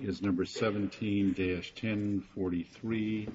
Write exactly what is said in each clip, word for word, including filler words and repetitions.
is number seventeen dash ten forty-three,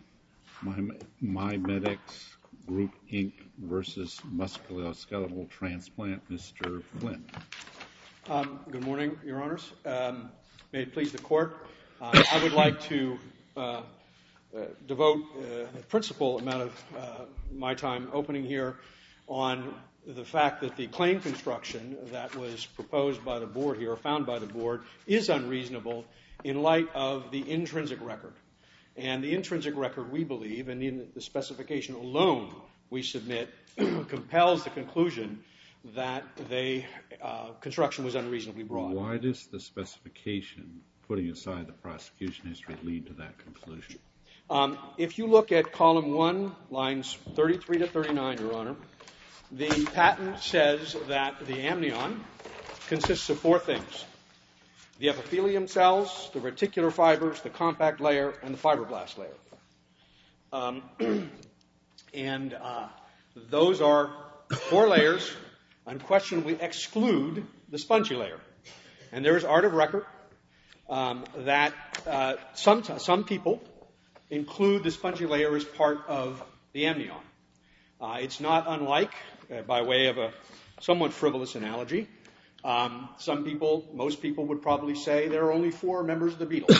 MiMedx Group, Incorporated versus Musculoskeletal Transplant. Mister Flynn. Um, good morning, Your Honors. Um, may it please the Court. Uh, I would like to uh, uh, devote uh, a principal amount of uh, my time opening here on the fact that the claim construction that was proposed by the Board here, or found by the Board, is unreasonable in light of the intrinsic record. And the intrinsic record, we believe, and in the specification alone we submit, compels the conclusion that the uh, construction was unreasonably broad. Why does the specification, putting aside the prosecution history, lead to that conclusion? Um, if you look at column one, lines thirty-three to thirty-nine, Your Honor, the patent says that the amnion consists of four things: the epithelium cells, the reticular fibers, the compact layer, and the fibroblast layer. Um, and uh, those are four layers, unquestionably exclude the spongy layer. And there is art of record um, that uh, some, some people include the spongy layer as part of the amnion. Uh, it's not unlike, uh, by way of a somewhat frivolous analogy, um, some people, most people would probably say there are only four members of the beetle.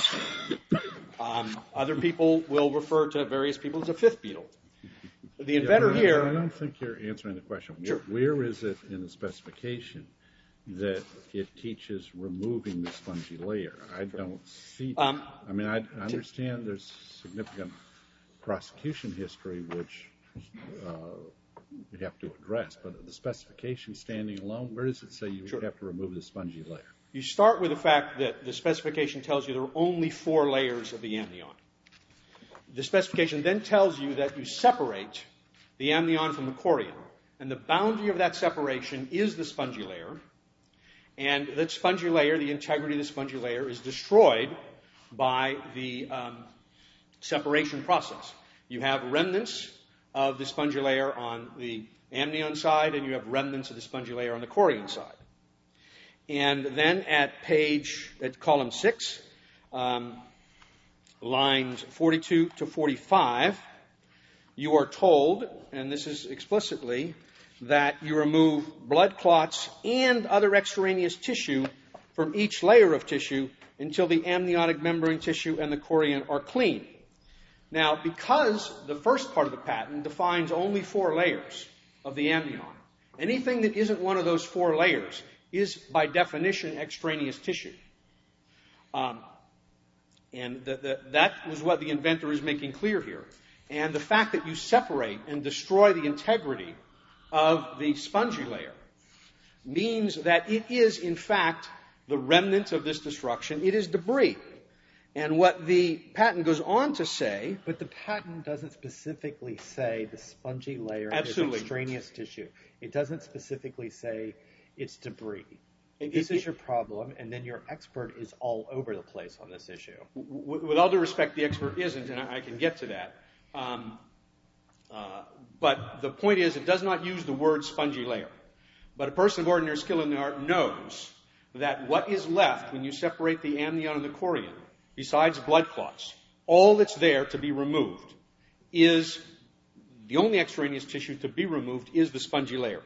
um, other people will refer to various people as a fifth beetle. The inventor yeah, here... I don't think you're answering the question. Sure. Where is it in the specification that it teaches removing the spongy layer? I don't see that. Um, I mean, I, I understand there's significant prosecution history which uh, you have to address, but the specification standing alone, where does it say you sure. have to remove the spongy layer? You start with the fact that the specification tells you there are only four layers of the amnion. The specification then tells you that you separate the amnion from the chorion, and the boundary of that separation is the spongy layer, and that spongy layer, the integrity of the spongy layer, is destroyed by the um, separation process. You have remnants of the spongy layer on the amnion side, and you have remnants of the spongy layer on the chorion side. And then at page, at column six, um, lines forty-two to forty-five, you are told, and this is explicitly, that you remove blood clots and other extraneous tissue from each layer of tissue until the amniotic membrane tissue and the chorion are clean. Now, because the first part of the patent defines only four layers of the amnion, anything that isn't one of those four layers is, by definition, extraneous tissue. Um, and the, the, that was what the inventor is making clear here. And the fact that you separate and destroy the integrity of the spongy layer means that it is, in fact, the remnant of this destruction. It is debris. And what the patent goes on to say... But the patent doesn't specifically say the spongy layer absolutely. is extraneous tissue. It doesn't specifically say it's debris. It, this it, is your problem, and then your expert is all over the place on this issue. W- with all due respect, the expert isn't, and I, I can get to that. Um, uh, but the point is, it does not use the word spongy layer. But a person of ordinary skill in the art knows that what is left when you separate the amnion and the chorion, besides blood clots, all that's there to be removed is, the only extraneous tissue to be removed is the spongy layer.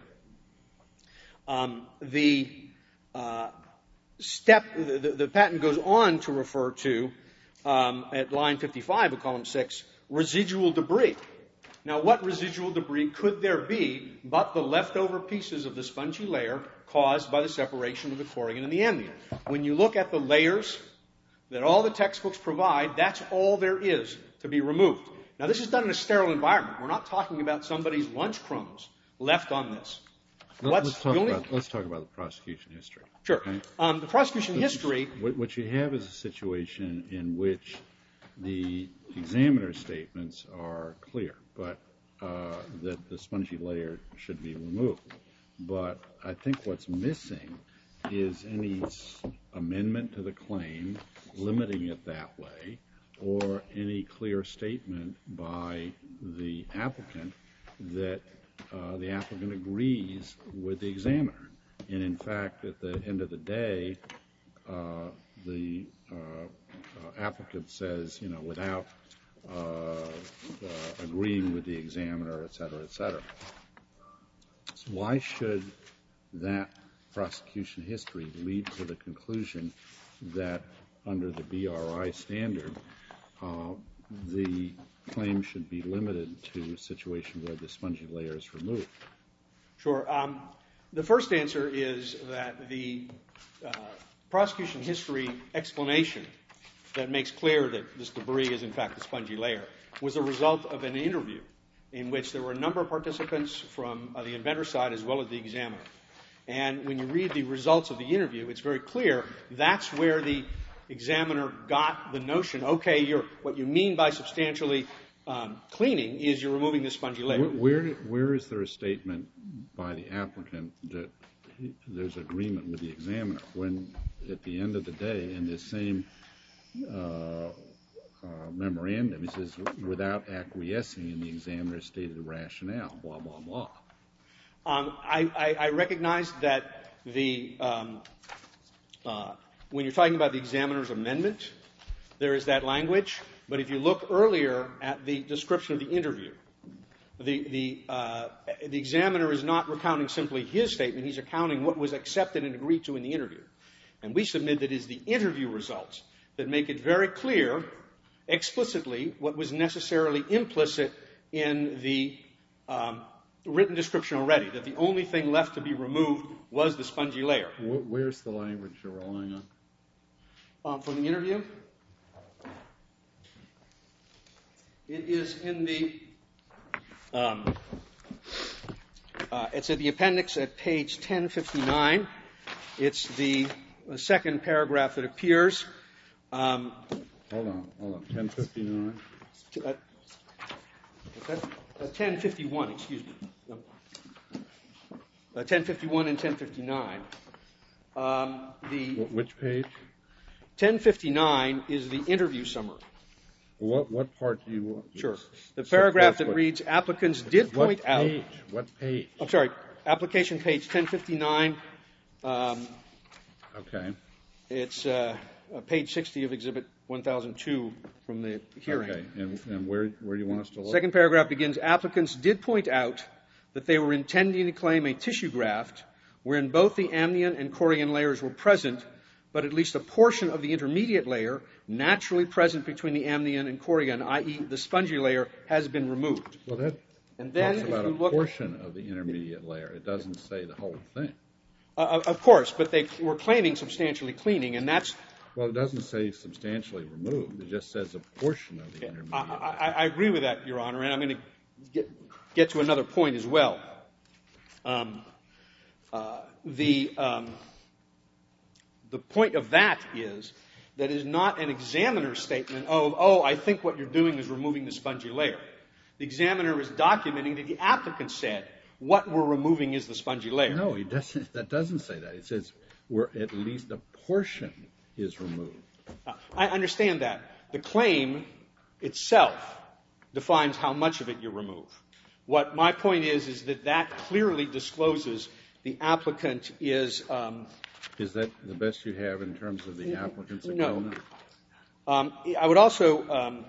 Um, the uh, step, the, the, the patent goes on to refer to, um, at line fifty-five of column six, residual debris. Now, what residual debris could there be but the leftover pieces of the spongy layer caused by the separation of the chorion and the amnion? When you look at the layers that all the textbooks provide, that's all there is to be removed. Now, this is done in a sterile environment. We're not talking about somebody's lunch crumbs left on this. Let's, let's, talk, only... about, let's talk about the prosecution history. Sure. Okay? Um, the prosecution history... What, what you have is a situation in which the examiner's statements are clear, but uh, that the spongy layer should be removed. But I think what's missing is any amendment to the claim limiting it that way, or any clear statement by the applicant that uh, the applicant agrees with the examiner. And in fact, at the end of the day, uh, the uh, uh, applicant says, you know, without uh, uh, agreeing with the examiner, et cetera, et cetera. So why should that prosecution history lead to the conclusion that under the B R I standard, uh, the claim should be limited to a situation where the spongy layer is removed? Sure. Um, the first answer is that the uh, prosecution history explanation that makes clear that this debris is in fact the spongy layer was a result of an interview in which there were a number of participants from uh, the inventor side as well as the examiner. And when you read the results of the interview, it's very clear that's where the examiner got the notion, okay, you're, what you mean by substantially um, cleaning is you're removing the spongy layer. Where, where, where is there a statement by the applicant that he, there's agreement with the examiner when at the end of the day in this same uh, uh, memorandum it says without acquiescing in the examiner's stated rationale, blah, blah, blah. Um, I, I, I recognize that the um, uh, when you're talking about the examiner's amendment, there is that language. But if you look earlier at the description of the interview, the the, uh, the examiner is not recounting simply his statement. He's recounting what was accepted and agreed to in the interview. And we submit that it is the interview results that make it very clear, explicitly, what was necessarily implicit in the um, written description already, that the only thing left to be removed was the spongy layer. Where's the language you're relying on? Um, from the interview? It is in the, um, uh, it's at the appendix at page ten fifty-nine. It's the, the second paragraph that appears. Um, hold on, hold on, ten fifty-nine? Uh, uh, ten fifty-one, excuse me. Uh, ten fifty-one and ten fifty-nine. Um, the Which page? ten fifty-nine is the interview summary. What what part do you want? Sure. The paragraph that reads, applicants did point what out. Page? What page? I'm sorry, application page ten fifty-nine. Um, okay. It's uh, uh, page sixty of Exhibit one thousand two from the hearing. Okay. And, and where, where do you want us to look? Second paragraph begins, applicants did point out that they were intending to claim a tissue graft wherein both the amnion and chorion layers were present, but at least a portion of the intermediate layer naturally present between the amnion and chorion, that is the spongy layer, has been removed. Well, that and then talks about if you a look, portion of the intermediate layer. It doesn't say the whole thing. Uh, of course, but they were claiming substantially cleaning, and that's... Well, it doesn't say substantially removed. It just says a portion of the intermediate I, layer. I, I agree with that, Your Honor, and I'm going to get, get to another point as well. Um, uh, the... Um, The point of that is that it is not an examiner's statement of, oh, I think what you're doing is removing the spongy layer. The examiner is documenting that the applicant said what we're removing is the spongy layer. No, he doesn't. That doesn't say that. It says where at least a portion is removed. Uh, I understand that. The claim itself defines how much of it you remove. What my point is is that that clearly discloses the applicant is... Um, Is that the best you have in terms of the applicant's agreement? No. Um, I would also um,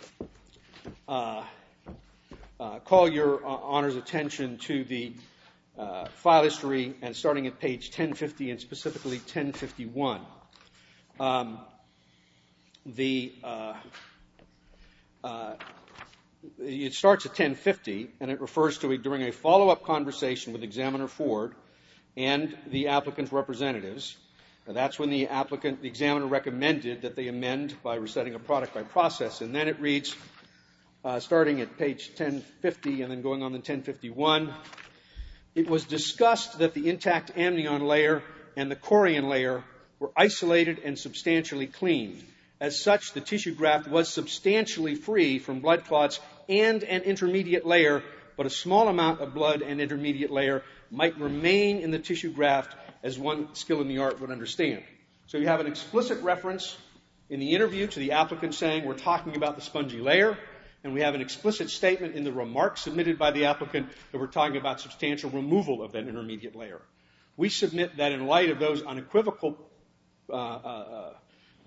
uh, uh, call your uh, Honor's attention to the uh, file history, and starting at page ten fifty and specifically ten fifty-one. Um, the uh, uh, it starts at ten fifty, and it refers to a, during a follow-up conversation with Examiner Ford and the applicant's representatives. Now, that's when the applicant, the examiner recommended that they amend by resetting a product by process. And then it reads, uh, starting at page ten fifty and then going on to ten fifty-one, it was discussed that the intact amnion layer and the chorion layer were isolated and substantially cleaned. As such, the tissue graft was substantially free from blood clots and an intermediate layer, but a small amount of blood and intermediate layer might remain in the tissue graft, as one skill in the art would understand. So you have an explicit reference in the interview to the applicant saying we're talking about the spongy layer, and we have an explicit statement in the remarks submitted by the applicant that we're talking about substantial removal of that intermediate layer. We submit that in light of those unequivocal uh, uh,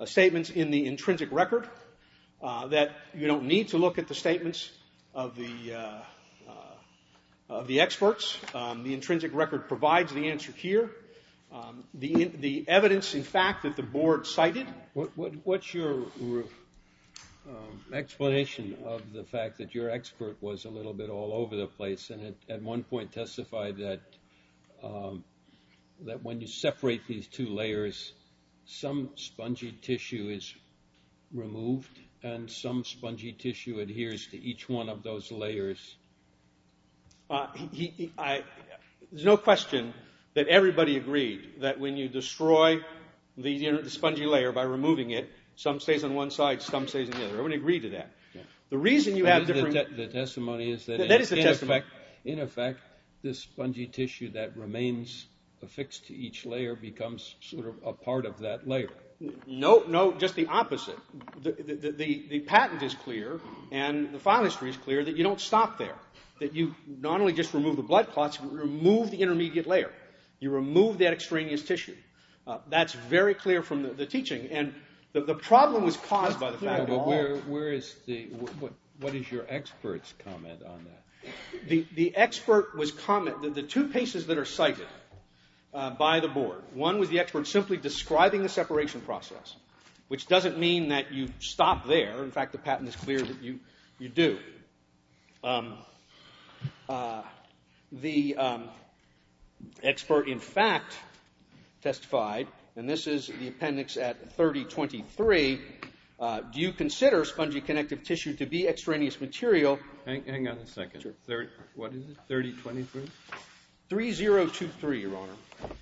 uh, statements in the intrinsic record, uh, that you don't need to look at the statements of the, uh, uh, of the experts. Um, the intrinsic record provides the answer here. Um, the, the evidence, in fact, that the board cited. What, what, what's your um, explanation of the fact that your expert was a little bit all over the place and at, at one point testified that um, that when you separate these two layers, some spongy tissue is removed and some spongy tissue adheres to each one of those layers? Uh, he, he, I, there's no question that everybody agreed that when you destroy the, you know, the spongy layer by removing it, some stays on one side, some stays on the other. Everyone agreed to that. Yeah. The reason you have the, different... The, te- the testimony is that, that, in, that is the in, testimony. effect, in effect, this spongy tissue that remains affixed to each layer becomes sort of a part of that layer. No, no, just the opposite. The, the, the, the patent is clear and the file history is clear that you don't stop there. That you not only just remove the blood clots, but remove the intermediate layer. You remove that extraneous tissue. Uh, that's very clear from the, the teaching. And the, the problem was caused by the fact but that... where, where is the, what, what is your expert's comment on that? The, the expert was comment, the, the two cases that are cited uh, by the board, one was the expert simply describing the separation process, which doesn't mean that you stop there. In fact, the patent is clear that you, you do. Um, uh, the um, expert, in fact, testified, and this is the appendix at thirty twenty-three, uh, do you consider spongy connective tissue to be extraneous material? Hang, hang on a second. Sure. Third, what is it, thirty twenty-three? three zero two three, Your Honor.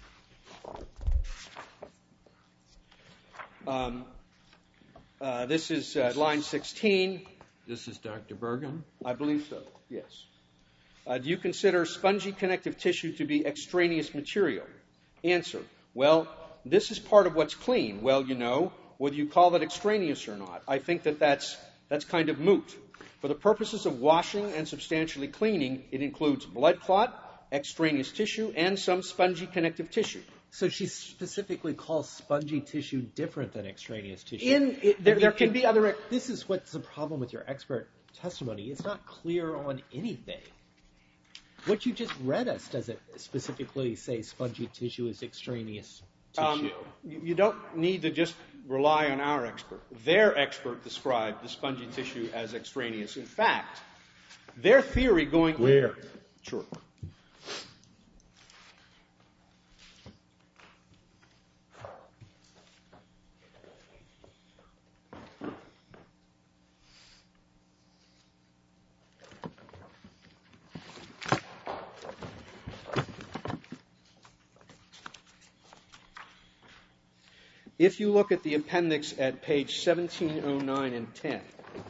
Um, uh, this is uh, line sixteen. This is Doctor Bergen? I believe so, yes. Uh, do you consider spongy connective tissue to be extraneous material? Answer, well, this is part of what's clean. Well, you know, whether you call it extraneous or not, I think that that's, that's kind of moot. For the purposes of washing and substantially cleaning, it includes blood clot, extraneous tissue, and some spongy connective tissue. So she specifically calls spongy tissue different than extraneous tissue. In it, there, I mean, there can it, be other... This is what's the problem with your expert testimony. It's not clear on anything. What you just read us doesn't specifically say spongy tissue is extraneous tissue. Um, you don't need to just rely on our expert. Their expert described the spongy tissue as extraneous. In fact, their theory going... Where? Sure. If you look at the appendix at page seventeen oh nine and ten,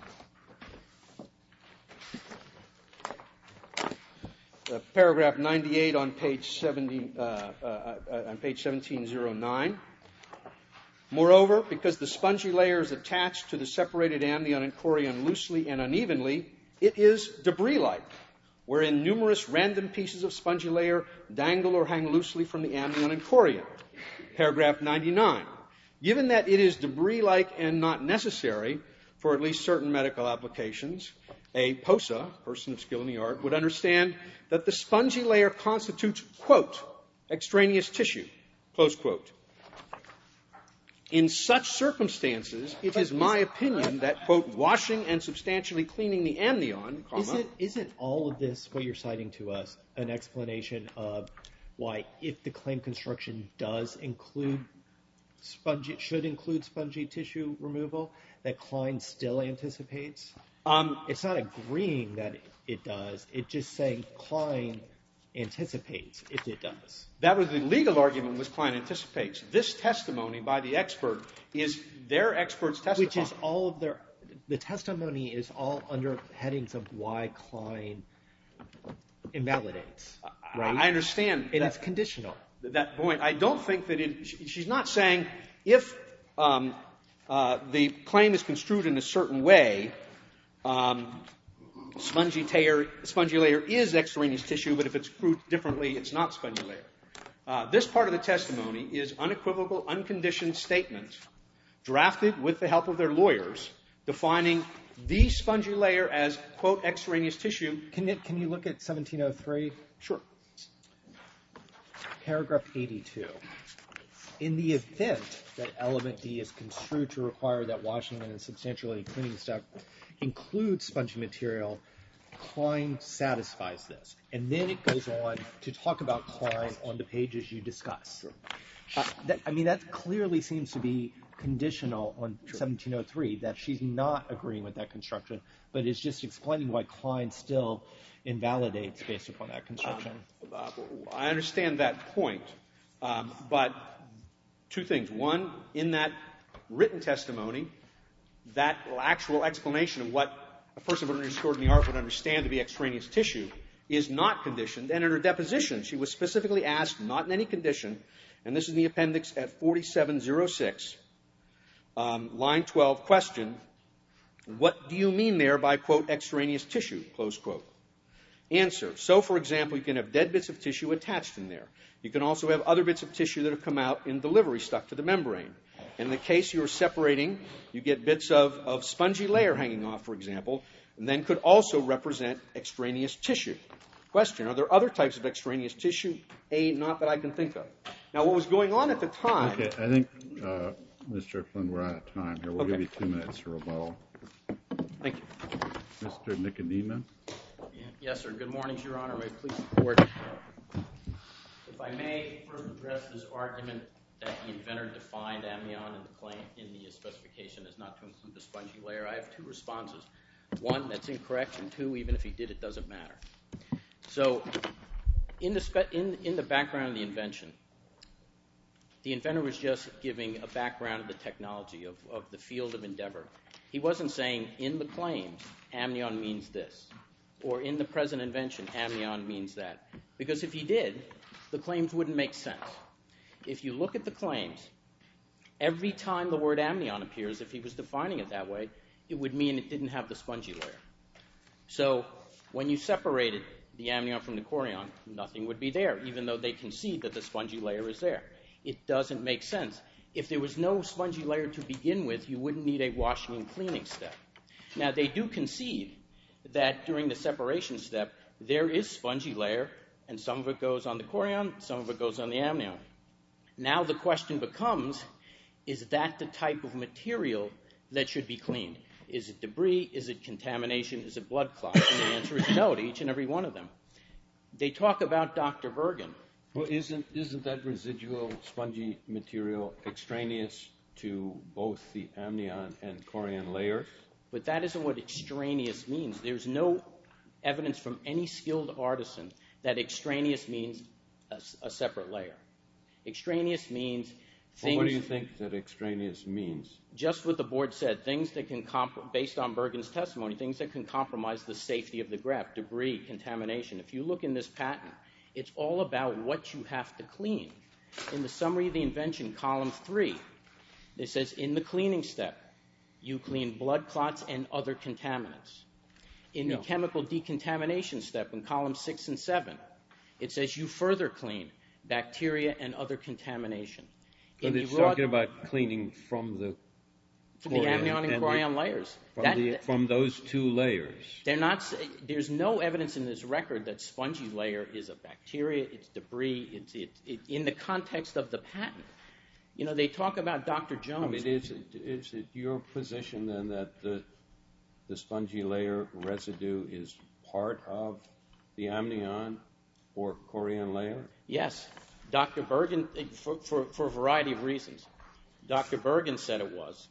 uh, paragraph ninety-eight on page seventy, uh, uh, uh, on page seventeen oh nine. Moreover, because the spongy layer is attached to the separated amnion and chorion loosely and unevenly, it is debris-like, wherein numerous random pieces of spongy layer dangle or hang loosely from the amnion and chorion. Paragraph ninety-nine. Given that it is debris-like and not necessary for at least certain medical applications, a P O S A, person of skill in the art, would understand that the spongy layer constitutes, quote, extraneous tissue, close quote. In such circumstances, it is my opinion that, quote, washing and substantially cleaning the amnion, comma, Isn't, isn't all of this, what you're citing to us, an explanation of why, if the claim construction does include spongy, should include spongy tissue removal, that Klein still anticipates? Um, it's not agreeing that it does. It's just saying Klein anticipates if it does. That was the legal argument, was Klein anticipates. This testimony by the expert is their expert's testimony. Which is all of their, the testimony is all under headings of why Klein invalidates, right? I understand. And that, it's conditional. That point. I don't think that it, she's not saying if um, uh, the claim is construed in a certain way, um, spongy, layer, spongy layer is extraneous tissue, but if it's construed differently, it's not spongy layer. Uh, this part of the testimony is unequivocal, unconditioned statement drafted with the help of their lawyers, defining the spongy layer as, quote, extraneous tissue. Can you, can you look at seventeen oh three? Sure. Paragraph eighty-two. In the event that element D is construed to require that washing and substantially cleaning step includes spongy material, Klein satisfies this. And then it goes on to talk about Klein on the pages you discuss. Sure. Uh, that, I mean, that clearly seems to be conditional on sure. seventeen oh three, that she's not agreeing with that construction, but is just explaining why Klein still invalidates based upon that construction. Um, uh, I understand that point, um, but two things. One, in that written testimony, that actual explanation of what a person of extraordinary art would understand to be extraneous tissue is not conditioned. And in her deposition, she was specifically asked, not in any condition, and this is in the appendix at forty-seven oh six, um, line twelve, question, what do you mean there by, quote, extraneous tissue, close quote? Answer, so, for example, you can have dead bits of tissue attached in there. You can also have other bits of tissue that have come out in delivery stuck to the membrane. And in the case you're separating, you get bits of, of spongy layer hanging off, for example, and then could also represent extraneous tissue. Question, are there other types of extraneous tissue? A, not that I can think of. Now, what was going on at the time... Okay, I think, uh, Mister Flynn, we're out of time here. We'll Okay. give you two minutes to rebuttal. Thank you. Mister Nicodema? Yes, sir. Good morning, Your Honor. May it please the Court. If I may first address this argument that the inventor defined amnion in the claim in the specification as not to include the spongy layer, I have two responses. One, that's incorrect, and two, even if he did, it doesn't matter. So, in the spe- in in the background of the invention, the inventor was just giving a background of the technology of, of the field of endeavor. He wasn't saying in the claims amnion means this, or in the present invention amnion means that, because if he did, the claims wouldn't make sense. If you look at the claims, every time the word amnion appears, if he was defining it that way, it would mean it didn't have the spongy layer. So when you separated the amnion from the chorion, nothing would be there, even though they concede that the spongy layer is there. It doesn't make sense. If there was no spongy layer to begin with, you wouldn't need a washing and cleaning step. Now, they do concede that during the separation step, there is spongy layer, and some of it goes on the chorion, some of it goes on the amnion. Now the question becomes, is that the type of material that should be cleaned? Is it debris? Is it contamination? Is it blood clot? And the answer is no to each and every one of them. They talk about Doctor Bergen. Well, isn't isn't that residual spongy material extraneous to both the amnion and chorion layers? But that isn't what extraneous means. There's no evidence from any skilled artisan that extraneous means a, a separate layer. Extraneous means things... Well, what do you think that extraneous means? Just what the board said, things that can, comp- based on Bergen's testimony, things that can compromise the safety of the graft, debris, contamination. If you look in this patent, it's all about what you have to clean. In the summary of the invention, column three, it says, in the cleaning step, you clean blood clots and other contaminants. In the Yeah. chemical decontamination step, in column six and seven, it says you further clean bacteria and other contamination. But In it's the raw- talking about cleaning from the from the chorion amnion and and the- chorion layers. from, That- the, from those two layers. They're not. There's no evidence in this record that spongy layer is a bacteria. It's debris. It's it, it, in the context of the patent. You know, they talk about Doctor I Jones. mean, is it, is it your position then that the the spongy layer residue is part of the amnion or chorion layer? Yes, Doctor Bergen, for, for, for a variety of reasons. Doctor Bergen said it was.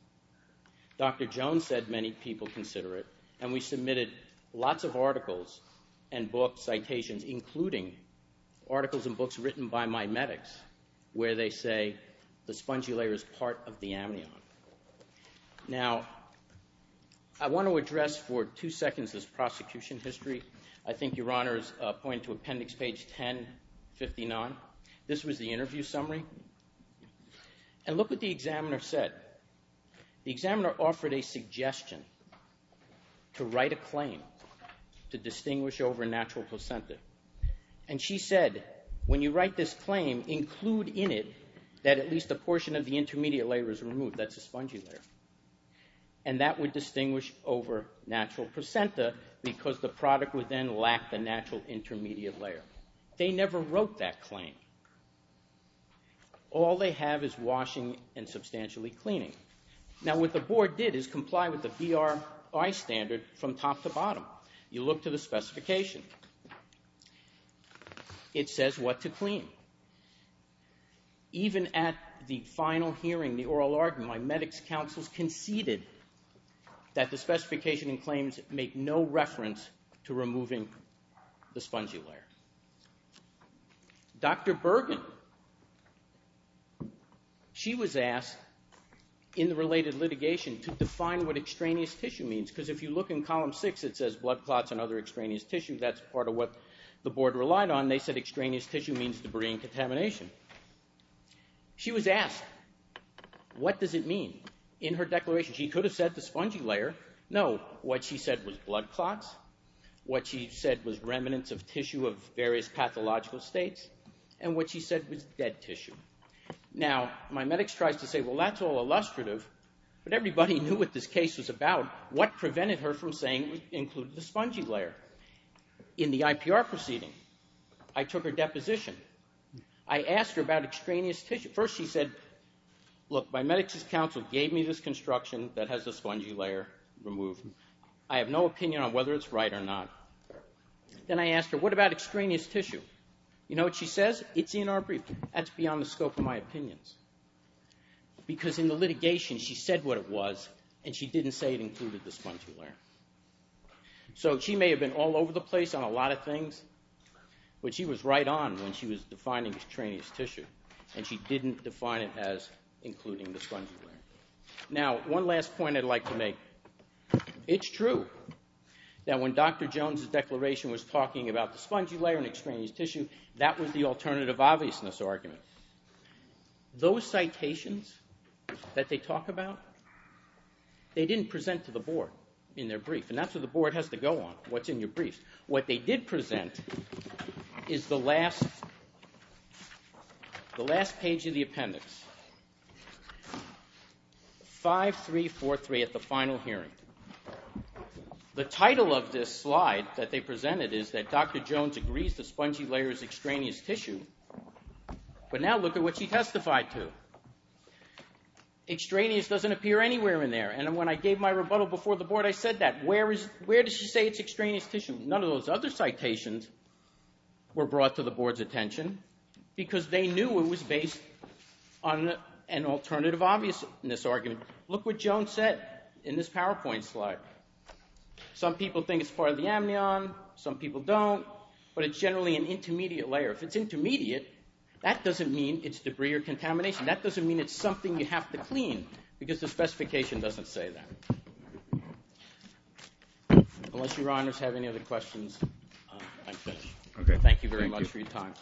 Doctor Jones said many people consider it, and we submitted lots of articles and book citations, including articles and books written by my medics, where they say the spongy layer is part of the amnion. Now, I want to address for two seconds this prosecution history. I think Your Honors uh, point to appendix page ten fifty-nine. This was the interview summary. And look what the examiner said. The examiner offered a suggestion to write a claim to distinguish over natural placenta. And she said, when you write this claim, include in it that at least a portion of the intermediate layer is removed. That's a spongy layer. And that would distinguish over natural placenta because the product would then lack the natural intermediate layer. They never wrote that claim. All they have is washing and substantially cleaning. Now, what the board did is comply with the B R I standard from top to bottom. You look to the specification. It says what to clean. Even at the final hearing, the oral argument, my medics counsels conceded that the specification and claims make no reference to removing the spongy layer. Doctor Bergen, she was asked in the related litigation to define what extraneous tissue means, because if you look in column six, it says blood clots and other extraneous tissue. That's part of what the board relied on. They said extraneous tissue means debris and contamination. She was asked, what does it mean? In her declaration, she could have said the spongy layer. No, what she said was blood clots. What she said was remnants of tissue of various pathological states. And what she said was dead tissue. Now, my medics tries to say, well, that's all illustrative, but everybody knew what this case was about. What prevented her from saying it included the spongy layer? In the I P R proceeding, I took her deposition. I asked her about extraneous tissue. First, she said, look, my medics' counsel gave me this construction that has the spongy layer removed. I have no opinion on whether it's right or not. Then I asked her, what about extraneous tissue? You know what she says? It's in our brief. That's beyond the scope of my opinions. Because in the litigation, she said what it was, and she didn't say it included the spongy layer. So she may have been all over the place on a lot of things, but she was right on when she was defining extraneous tissue, and she didn't define it as including the spongy layer. Now, one last point I'd like to make. It's true that when Doctor Jones's declaration was talking about the spongy layer and extraneous tissue, that was the alternative obviousness argument. Those citations that they talk about, they didn't present to the board in their brief, and that's what the board has to go on, what's in your briefs. What they did present is the last, the last page of the appendix, five three four three at the final hearing. The title of this slide that they presented is that Doctor Jones agrees the spongy layer is extraneous tissue, but now look at what she testified to. Extraneous doesn't appear anywhere in there, and when I gave my rebuttal before the board, I said that. Where is, where does she say it's extraneous tissue? None of those other citations were brought to the board's attention because they knew it was based on an alternative obviousness argument. Look what Jones said in this PowerPoint slide. Some people think it's part of the amnion, some people don't, but it's generally an intermediate layer. If it's intermediate, that doesn't mean it's debris or contamination. That doesn't mean it's something you have to clean, because the specification doesn't say that. Unless your honors have any other questions, uh, I'm finished. Okay. Thank you very Thank much you. for your time.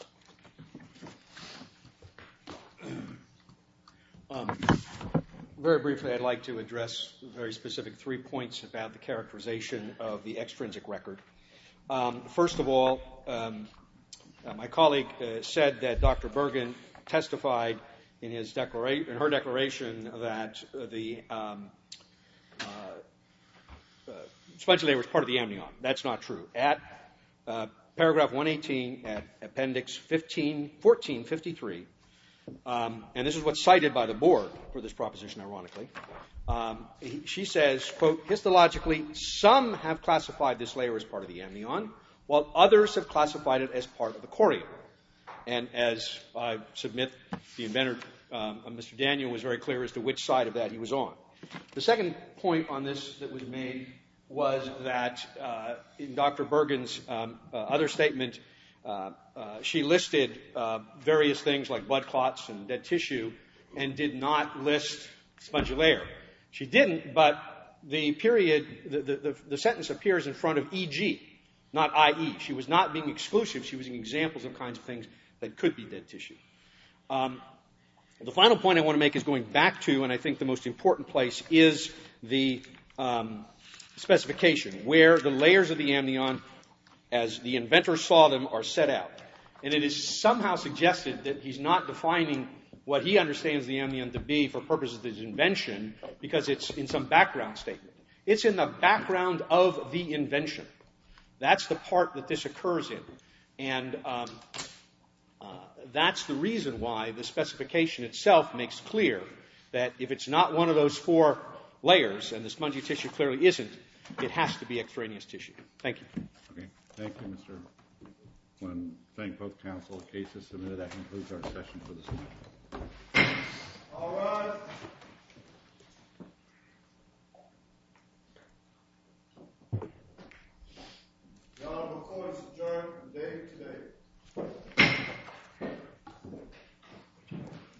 Um, very briefly, I'd like to address very specific three points about the characterization of the extrinsic record. Um, first of all, um, uh, my colleague uh, said that Doctor Bergen testified in his declaration, in her declaration, that uh, the um, uh, uh, spongy layer was part of the amnion. That's not true. At uh, paragraph one eighteen, at appendix fifteen, fourteen fifty-three, Um, and this is what's cited by the board for this proposition, ironically. Um, he, she says, quote, histologically, some have classified this layer as part of the amnion, while others have classified it as part of the chorion. And as I submit, the inventor, um, Mister Daniel, was very clear as to which side of that he was on. The second point on this that was made was that uh, in Doctor Bergen's um, uh, other statement, Uh, uh, she listed uh, various things like blood clots and dead tissue and did not list spongy layer. She didn't, but the period, the, the, the sentence appears in front of E G, not I E. She was not being exclusive. She was using examples of kinds of things that could be dead tissue. Um, the final point I want to make is going back to, and I think the most important place, is the um, specification, where the layers of the amnion, as the inventor saw them, are set out. And it is somehow suggested that he's not defining what he understands the amnion to be for purposes of his invention because it's in some background statement. It's in the background of the invention. That's the part that this occurs in. And um, uh, that's the reason why the specification itself makes clear that if it's not one of those four layers, and the spongy tissue clearly isn't, it has to be extraneous tissue. Thank you. Okay. Thank you, Mister Flynn. Thank both counsel. The case is submitted. That concludes our session for this morning. All right.